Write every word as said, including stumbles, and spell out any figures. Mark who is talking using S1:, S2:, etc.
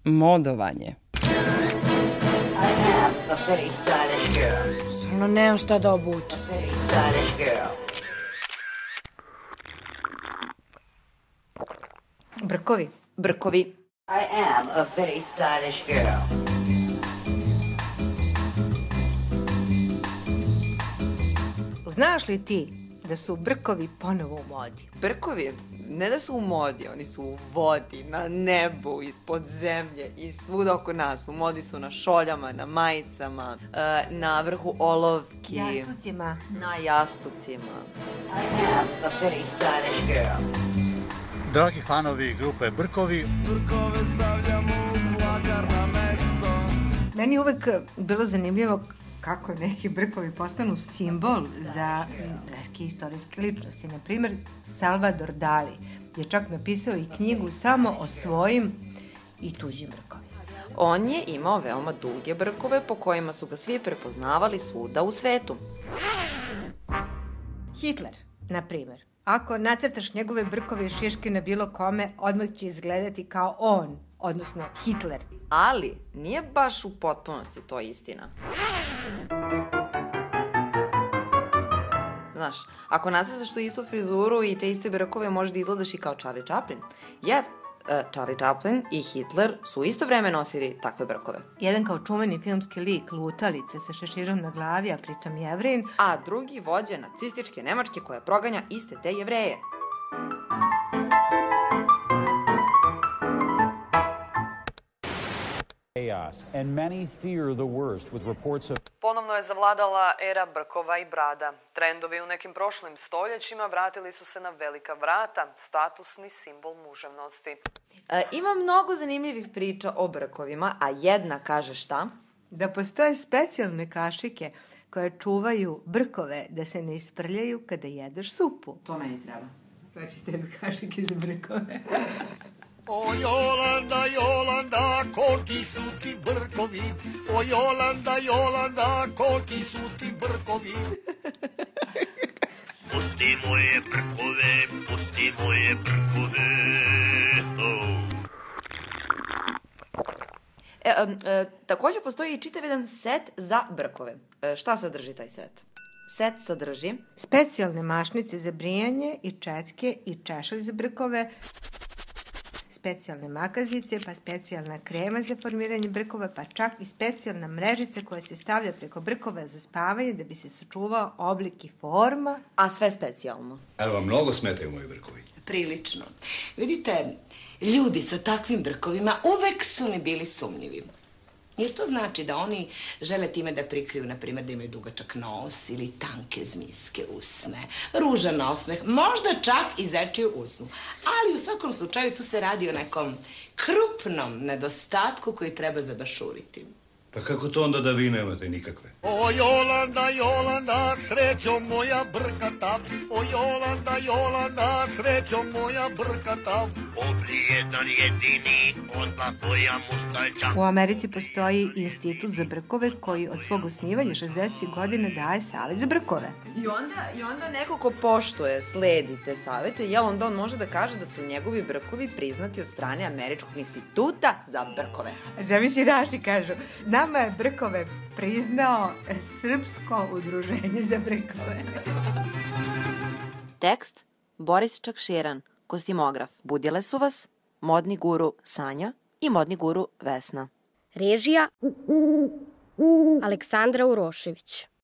S1: modovanje.
S2: Stvarno nemam šta da obučem.
S3: Brkovi.
S4: Brkovi.
S5: I am a very stylish girl.
S3: Znaš li ti da su brkovi ponovo u modi?
S4: Brkovi? Ne da su u modi, oni su u vodi, na nebu, ispod zemlje i svuda oko nas. U modi su na šoljama, na majicama, na vrhu olovki.
S3: Jastucima.
S4: Na jastucima.
S5: I am a very stylish girl.
S6: Dragi fanovi grupe Brkovi,
S7: Brkove stavljamo u lagar na mesto.
S3: Meni je uvek bilo zanimljivo kako neki brkovi postanu simbol za neke istorijske ličnosti. Naprimjer, Salvador Dali je čak napisao i knjigu samo o svojim i tuđim brkovima.
S4: On je imao veoma duge brkove po kojima su ga svi prepoznavali svuda u svetu.
S3: Hitler, na primjer, ako nacrtaš njegove brkove i šiške na bilo kome, odmah će izgledati kao on, odnosno Hitler.
S4: Ali nije baš u potpunosti to istina. Znaš, ako nacrtaš tu istu frizuru i te iste brkove, možeš da izgledaš i kao Charlie Chaplin. Jer uh, Charlie Chaplin i Hitler su isto vreme nosili takve brkove.
S3: Jedan kao čuveni filmski lik, lutalice sa šeširom na glavi, a pritom Jevrin.
S4: A drugi vođa nacističke Nemačke koja proganja iste te Jevreje.
S8: And many fear the worst with reports of...
S9: Ponovno je zavladala era brkova i brada. Trendovi u nekim prošlim stoljećima vratili su se na velika vrata, statusni simbol muževnosti.
S4: E, ima mnogo zanimljivih priča o brkovima, a jedna kaže šta?
S3: Da postoje specijalne kašike koje čuvaju brkove da se ne isprljaju kada jedeš supu.
S4: To meni treba.
S3: Znači tebi kašike za brkove.
S7: O Jolanda, Jolanda, koliki su ti brkovi. O Jolanda, Jolanda, koliki su ti brkovi. Pusti moje brkove, pusti moje brkove. Oh.
S4: E, e, također postoji i čitav jedan set za brkove. E, šta sadrži taj set? Set sadrži
S3: specijalne mašnice za brijanje i četke i češalj za brkove, specijalne makazice, pa specijalna krema za formiranje brkova, pa čak i specijalna mrežica koja se stavlja preko brkova za spavanje da bi se sačuvao oblik i forma.
S4: A sve specijalno.
S10: Ali vam mnogo smetaju moji brkovi?
S11: Prilično. Vidite, ljudi sa takvim brkovima uvek su mi bili sumnjivi. Jer to znači da oni žele time da prikriju, na primjer, da imaju dugačak nos ili tanke zmijske usne, ružan osmeh, možda čak i zečiju usnu. Ali u svakom slučaju tu se radi o nekom krupnom nedostatku koji treba zabašuriti.
S10: Pa kako to onda da vi nemate nikakve?
S7: O Jolanda, Jolanda, srećo moja brkata. O Jolanda, Jolanda, srećo moja brkata. Obri jedan jedini, odmah pojam ustajča.
S3: U Americi postoji institut za brkove koji od svog osnivanja šezdesetih godina daje savjet za brkove.
S4: I onda, i onda neko ko poštuje, sledi te savjete, jel onda on može da kaže da su njegovi brkovi priznati od strane Američkog instituta za brkove.
S3: Zamisli naši kažu, nama je brkove priznao Srpsko udruženje za brkove.
S4: Tekst Boris Čakširan, kostimograf. Budile su vas modni guru Sanja i modni guru Vesna.
S12: Režija Aleksandra Urošević.